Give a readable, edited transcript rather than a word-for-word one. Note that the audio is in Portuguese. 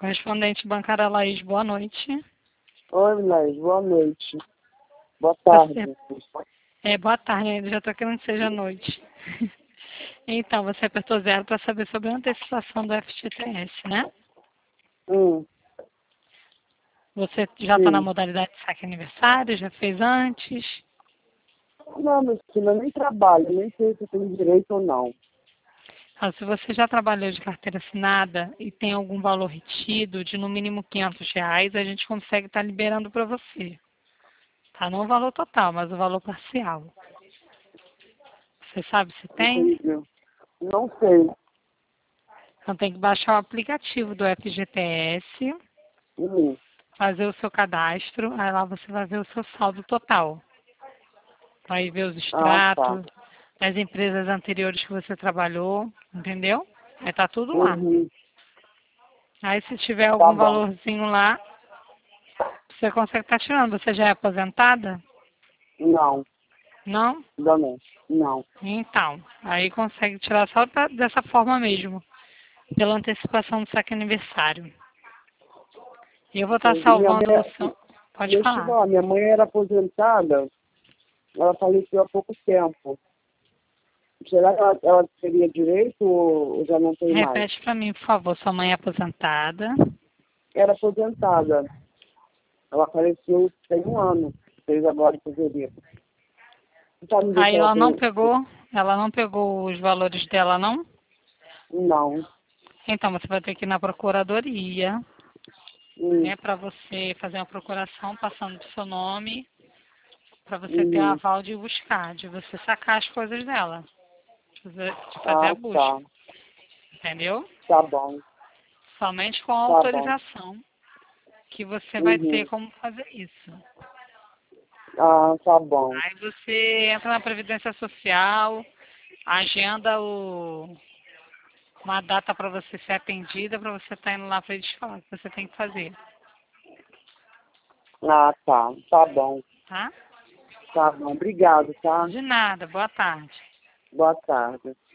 Correspondente bancária Laís, boa noite. Oi, Laís, boa noite. Boa tarde. Boa tarde, ainda já estou querendo que seja noite. Então, você apertou 0 para saber sobre a antecipação do FGTS, né? Você já está na Sim. modalidade de saque aniversário? Já fez antes? Não, meu filho, eu nem trabalho, nem sei se eu tenho direito ou não. Se você já trabalhou de carteira assinada e tem algum valor retido de no mínimo R$ 500, a gente consegue estar liberando para você. Tá? Não o valor total, mas o valor parcial. Você sabe se tem? Entendi. Não sei. Então tem que baixar o aplicativo do FGTS, Hum. fazer o seu cadastro, aí lá você vai ver o seu saldo total. Vai ver os Ah, tá. extratos das empresas anteriores que você trabalhou, entendeu? Aí tá tudo lá. Uhum. Aí se tiver Tá algum bom. valorzinho lá, você consegue estar tirando. Você já é aposentada? Não, Não? ainda não. Não. Então, aí consegue tirar só dessa forma mesmo, pela antecipação do saque aniversário. E eu vou estar Entendi. salvando o seu... Pode Deixa eu te falar. falar, minha mãe era aposentada, ela faleceu há pouco tempo. Será que ela teria direito ou já não tem mais? Repete para mim, por favor. Sua mãe é aposentada. Era aposentada. Ela faleceu tem um ano, fez agora em fevereiro. Não sabe me dizer se Aí ela tem... ela não pegou os valores dela, não? Não. Então você vai ter que ir na procuradoria, Hum. né, para você fazer uma procuração passando do seu nome, para você ter Uhum. aval de buscar, de você sacar as coisas dela, de fazer a Ah, busca, tá. entendeu? Tá bom. Somente com a Tá bom. autorização que você vai ter Uhum. como fazer isso. Ah, tá bom. Aí você entra na Previdência Social, agenda uma data para você ser atendida, para você estar indo lá para eles falar o que você tem que fazer, Ah, tá. Tá bom. tá? Tá bom. Obrigado, tá? De nada, boa tarde. Boa tarde.